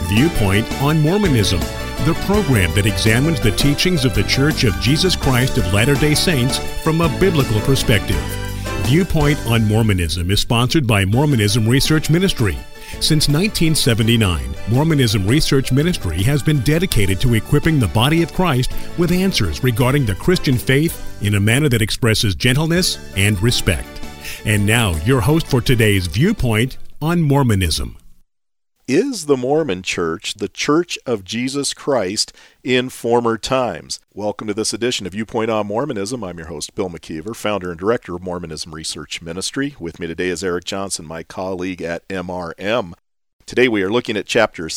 Viewpoint on Mormonism, the program that examines the teachings of the Church of Jesus Christ of Latter-day Saints from a biblical perspective. Viewpoint on Mormonism is sponsored by Mormonism Research Ministry. Since 1979, Mormonism Research Ministry has been dedicated to equipping the body of Christ with answers regarding the Christian faith in a manner that expresses gentleness and respect. And now, your host for today's Viewpoint on Mormonism. Is the Mormon Church the Church of Jesus Christ in former times? Welcome to this edition of Viewpoint on Mormonism. I'm your host, Bill McKeever, founder and director of Mormonism Research Ministry. With me today is Eric Johnson, my colleague at MRM. Today we are looking at Chapter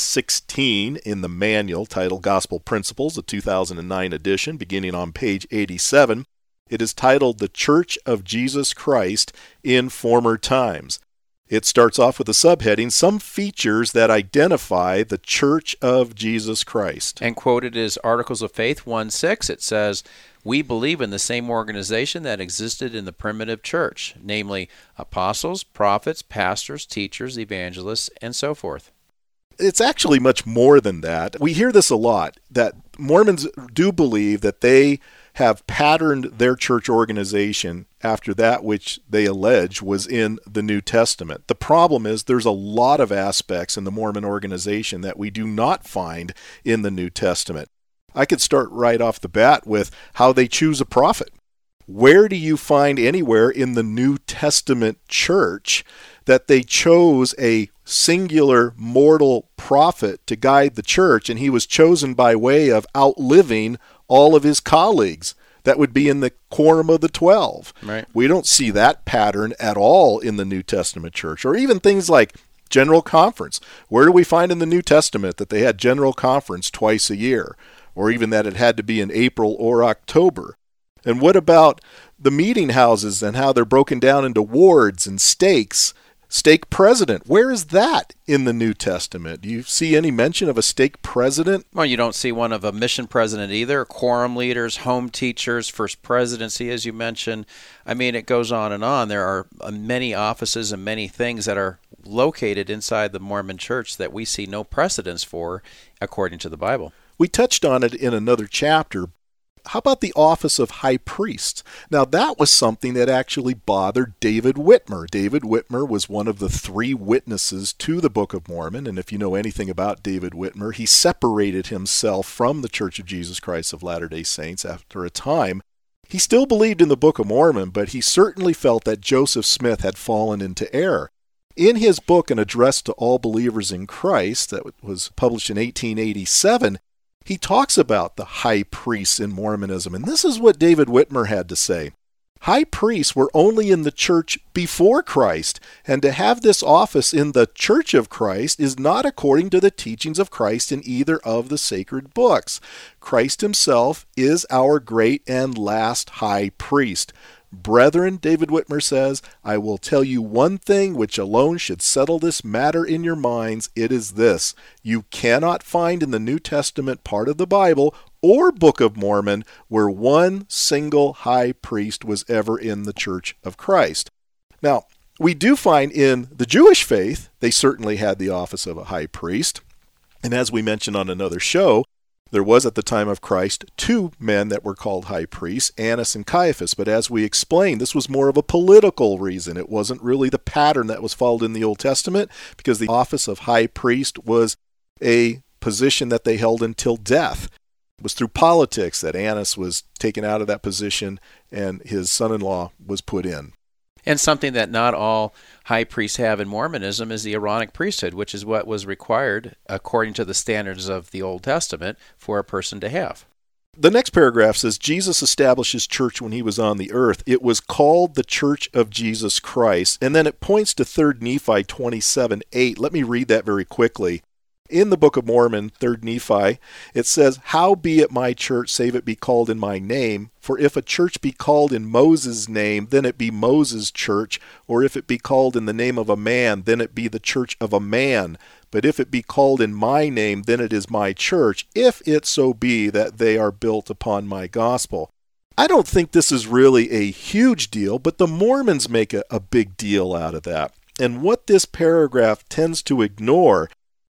16 in the manual titled Gospel Principles, a 2009 edition, beginning on page 87. It is titled The Church of Jesus Christ in Former Times. It starts off with a subheading, Some Features That Identify the Church of Jesus Christ. And quoted is Articles of Faith 1:6. It says, "We believe in the same organization that existed in the primitive church, namely apostles, prophets, pastors, teachers, evangelists, and so forth." It's actually much more than that. We hear this a lot, that Mormons do believe that they have patterned their church organization after that which they allege was in the New Testament. The problem is there's a lot of aspects in the Mormon organization that we do not find in the New Testament. I could start right off the bat with how they choose a prophet. Where do you find anywhere in the New Testament church that they chose a singular mortal prophet to guide the church, and he was chosen by way of outliving all of his colleagues? That would be in the Quorum of the 12. Right. We don't see that pattern at all in the New Testament church, or even things like General Conference. Where do we find in the New Testament that they had General Conference twice a year, or even that it had to be in April or October? And what about the meeting houses and how they're broken down into wards and stakes? Stake president, where is that in the New Testament? Do you see any mention of a stake president? Well, you don't see one of a mission president either. Quorum leaders, home teachers, first presidency, as you mentioned. I mean, it goes on and on. There are many offices and many things that are located inside the Mormon church that we see no precedence for, according to the Bible. We touched on it in another chapter. How about the office of high priest? Now, that was something that actually bothered David Whitmer. David Whitmer was one of the three witnesses to the Book of Mormon, and if you know anything about David Whitmer, he separated himself from the Church of Jesus Christ of Latter-day Saints after a time. He still believed in the Book of Mormon, but he certainly felt that Joseph Smith had fallen into error. In his book, An Address to All Believers in Christ, that was published in 1887, he talks about the high priests in Mormonism, and this is what David Whitmer had to say. High priests were only in the church before Christ, and to have this office in the Church of Christ is not according to the teachings of Christ in either of the sacred books. Christ himself is our great and last high priest. Brethren, David Whitmer says, I will tell you one thing which alone should settle this matter in your minds. It is this: you cannot find in the New Testament part of the Bible or Book of Mormon where one single high priest was ever in the Church of Christ. Now, we do find in the Jewish faith, they certainly had the office of a high priest. And as we mentioned on another show, there was at the time of Christ two men that were called high priests, Annas and Caiaphas. But as we explained, this was more of a political reason. It wasn't really the pattern that was followed in the Old Testament, because the office of high priest was a position that they held until death. It was through politics that Annas was taken out of that position and his son-in-law was put in. And something that not all high priests have in Mormonism is the Aaronic priesthood, which is what was required, according to the standards of the Old Testament, for a person to have. The next paragraph says, Jesus established his church when he was on the earth. It was called the Church of Jesus Christ. And then it points to 3 Nephi 27:8. Let me read that very quickly. In the Book of Mormon, 3 Nephi, it says, Howbeit my church, save it be called in my name. For if a church be called in Moses' name, then it be Moses' church. Or if it be called in the name of a man, then it be the church of a man. But if it be called in my name, then it is my church, if it so be that they are built upon my gospel. I don't think this is really a huge deal, but the Mormons make a big deal out of that. And what this paragraph tends to ignore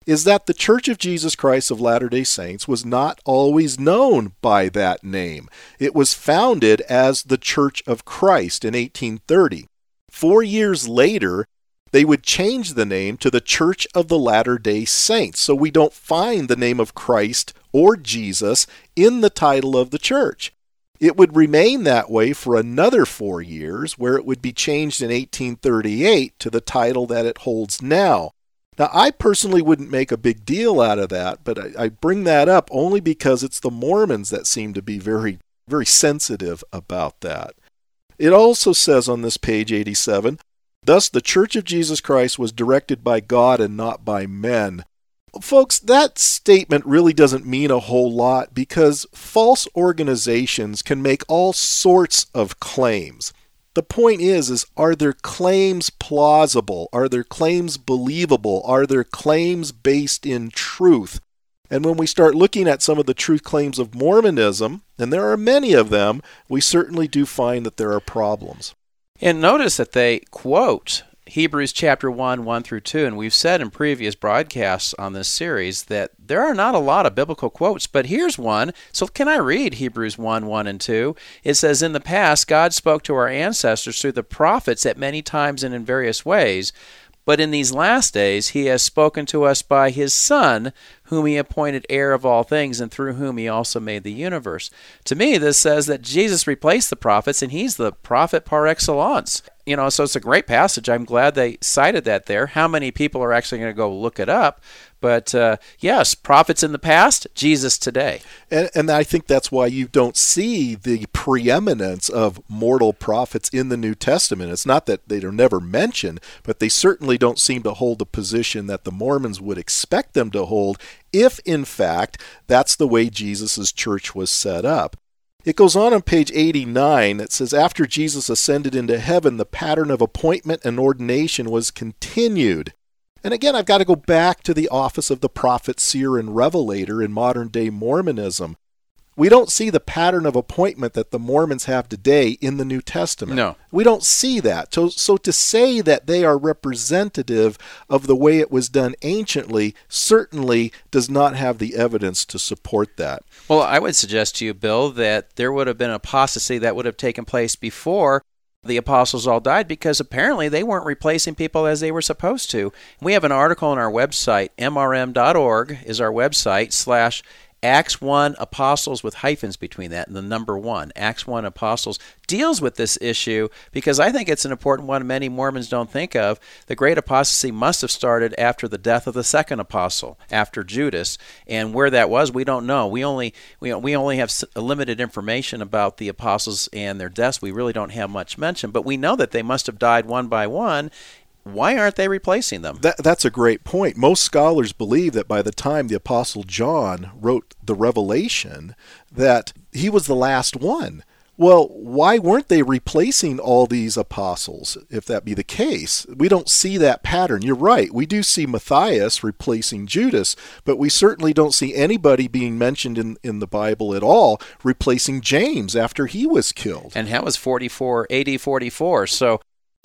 is that the Church of Jesus Christ of Latter-day Saints was not always known by that name. It was founded as the Church of Christ in 1830. 4 years later, they would change the name to the Church of the Latter-day Saints. So we don't find the name of Christ or Jesus in the title of the church. It would remain that way for another 4 years, where it would be changed in 1838 to the title that it holds now. Now, I personally wouldn't make a big deal out of that, but I bring that up only because it's the Mormons that seem to be very, very sensitive about that. It also says on this page 87, thus the Church of Jesus Christ was directed by God and not by men. Folks, that statement really doesn't mean a whole lot because false organizations can make all sorts of claims. The point is are their claims plausible? Are their claims believable? Are their claims based in truth? And when we start looking at some of the truth claims of Mormonism, and there are many of them, we certainly do find that there are problems. And notice that they quote Hebrews chapter 1, 1 through 2, and we've said in previous broadcasts on this series that there are not a lot of biblical quotes, but here's one. So can I read Hebrews 1, 1 and 2? It says, in the past, God spoke to our ancestors through the prophets at many times and in various ways, but in these last days he has spoken to us by his Son, whom he appointed heir of all things, and through whom he also made the universe. To me, this says that Jesus replaced the prophets, and he's the prophet par excellence. So it's a great passage. I'm glad they cited that there. How many people are actually going to go look it up? But yes, prophets in the past, Jesus today. And I think that's why you don't see the preeminence of mortal prophets in the New Testament. It's not that they are never mentioned, but they certainly don't seem to hold the position that the Mormons would expect them to hold if, in fact, that's the way Jesus' church was set up. It goes on page 89. It says, after Jesus ascended into heaven, the pattern of appointment and ordination was continued. And again, I've got to go back to the office of the prophet, seer, and revelator in modern-day Mormonism. We don't see the pattern of appointment that the Mormons have today in the New Testament. No. We don't see that. So to say that they are representative of the way it was done anciently certainly does not have the evidence to support that. Well, I would suggest to you, Bill, that there would have been apostasy that would have taken place before the apostles all died, because apparently they weren't replacing people as they were supposed to. We have an article on our website, mrm.org is our website, Acts 1 Apostles with hyphens between that and the number 1. Acts 1 Apostles deals with this issue because I think it's an important one many Mormons don't think of. The great apostasy must have started after the death of the second apostle, after Judas, and where that was, we don't know. We only have limited information about the apostles and their deaths. We really don't have much mention, but we know that they must have died one by one. Why aren't they replacing them? That's a great point. Most scholars believe that by the time the Apostle John wrote the Revelation, that he was the last one. Well, why weren't they replacing all these apostles, if that be the case? We don't see that pattern. You're right. We do see Matthias replacing Judas, but we certainly don't see anybody being mentioned in the Bible at all replacing James after he was killed. And that was AD 44. So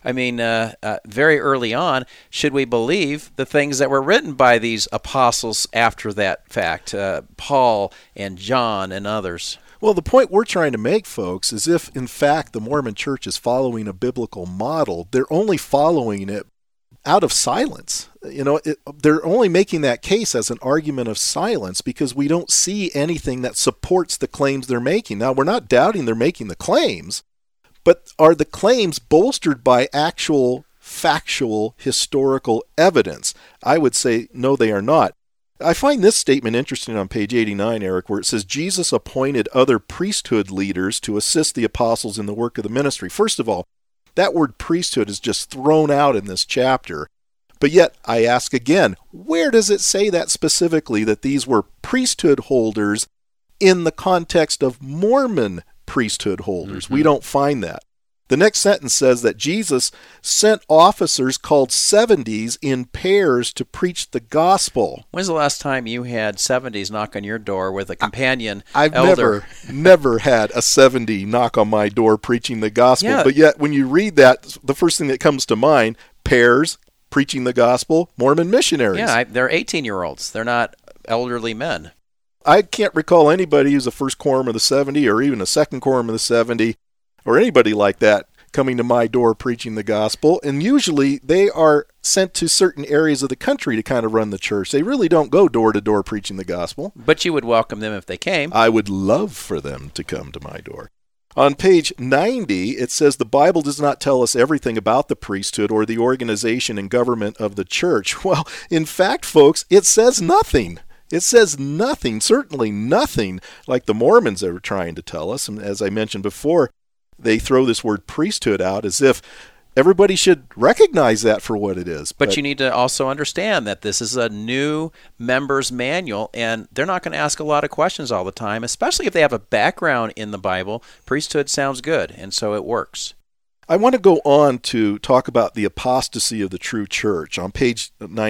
very early on, should we believe the things that were written by these apostles after that fact, Paul and John and others? Well, the point we're trying to make, folks, is if, in fact, the Mormon Church is following a biblical model, they're only following it out of silence. They're only making that case as an argument of silence because we don't see anything that supports the claims they're making. Now, we're not doubting they're making the claims, but are the claims bolstered by actual, factual, historical evidence? I would say no, they are not. I find this statement interesting on page 89, Eric, where it says, Jesus appointed other priesthood leaders to assist the apostles in the work of the ministry. First of all, that word priesthood is just thrown out in this chapter. But yet, I ask again, where does it say that specifically, that these were priesthood holders in the context of Mormon priesthood holders? Mm-hmm. We don't find that. The next sentence says that Jesus sent officers called 70s in pairs to preach the gospel. When's the last time you had 70s knock on your door with a companion I've elder? never had a 70 knock on my door preaching the gospel. Yeah. But yet when you read that, the first thing that comes to mind, pairs, preaching the gospel, Mormon missionaries. Yeah, they're 18-year-olds. They're not elderly men. I can't recall anybody who's a first quorum of the 70 or even a second quorum of the 70 or anybody like that coming to my door preaching the gospel. And usually they are sent to certain areas of the country to kind of run the church. They really don't go door to door preaching the gospel. But you would welcome them if they came. I would love for them to come to my door. On page 90, it says the Bible does not tell us everything about the priesthood or the organization and government of the church. Well, in fact, folks, it says nothing. It says nothing, certainly nothing like the Mormons are trying to tell us. And as I mentioned before, they throw this word priesthood out as if everybody should recognize that for what it is. But you need to also understand that this is a new member's manual, and they're not going to ask a lot of questions all the time, especially if they have a background in the Bible. Priesthood sounds good, and so it works. I want to go on to talk about the apostasy of the true church on page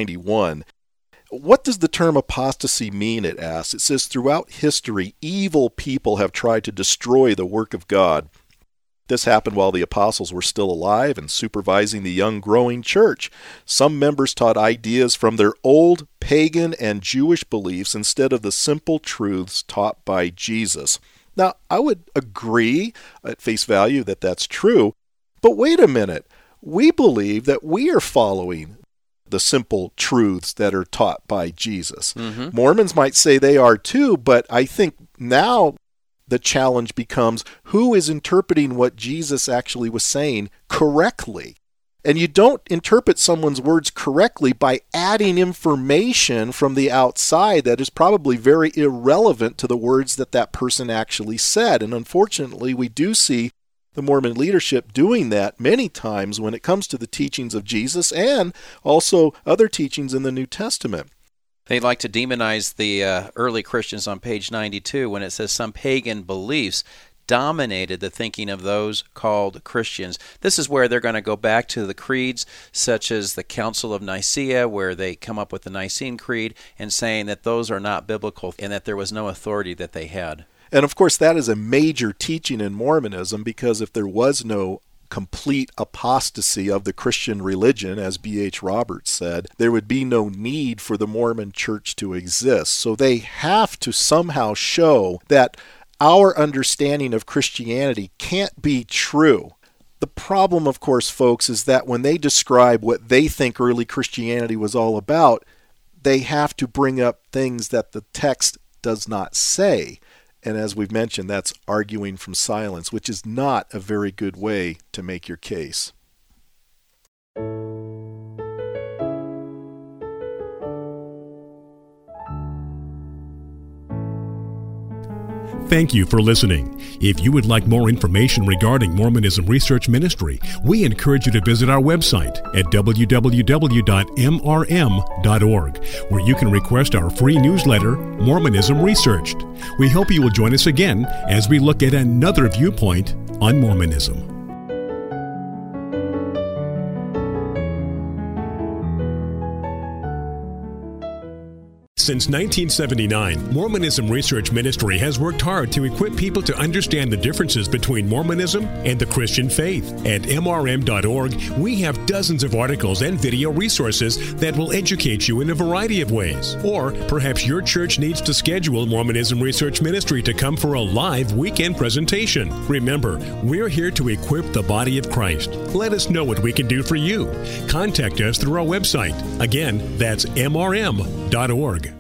91. What does the term apostasy mean, it asks? It says, throughout history, evil people have tried to destroy the work of God. This happened while the apostles were still alive and supervising the young growing church. Some members taught ideas from their old pagan and Jewish beliefs instead of the simple truths taught by Jesus. Now, I would agree at face value that that's true, but wait a minute. We believe that we are following the simple truths that are taught by Jesus. Mm-hmm. Mormons might say they are too, but I think now the challenge becomes who is interpreting what Jesus actually was saying correctly. And you don't interpret someone's words correctly by adding information from the outside that is probably very irrelevant to the words that that person actually said. And unfortunately, we do see the Mormon leadership doing that many times when it comes to the teachings of Jesus and also other teachings in the New Testament. They like to demonize the early Christians on page 92 when it says some pagan beliefs dominated the thinking of those called Christians. This is where they're going to go back to the creeds such as the Council of Nicaea, where they come up with the Nicene Creed and saying that those are not biblical and that there was no authority that they had. And of course, that is a major teaching in Mormonism, because if there was no complete apostasy of the Christian religion, as B.H. Roberts said, there would be no need for the Mormon church to exist. So they have to somehow show that our understanding of Christianity can't be true. The problem, of course, folks, is that when they describe what they think early Christianity was all about, they have to bring up things that the text does not say. And as we've mentioned, that's arguing from silence, which is not a very good way to make your case. Thank you for listening. If you would like more information regarding Mormonism Research Ministry, we encourage you to visit our website at www.mrm.org, where you can request our free newsletter, Mormonism Researched. We hope you will join us again as we look at another viewpoint on Mormonism. Since 1979, Mormonism Research Ministry has worked hard to equip people to understand the differences between Mormonism and the Christian faith. At MRM.org, we have dozens of articles and video resources that will educate you in a variety of ways. Or perhaps your church needs to schedule Mormonism Research Ministry to come for a live weekend presentation. Remember, we're here to equip the body of Christ. Let us know what we can do for you. Contact us through our website. Again, that's MRM.org.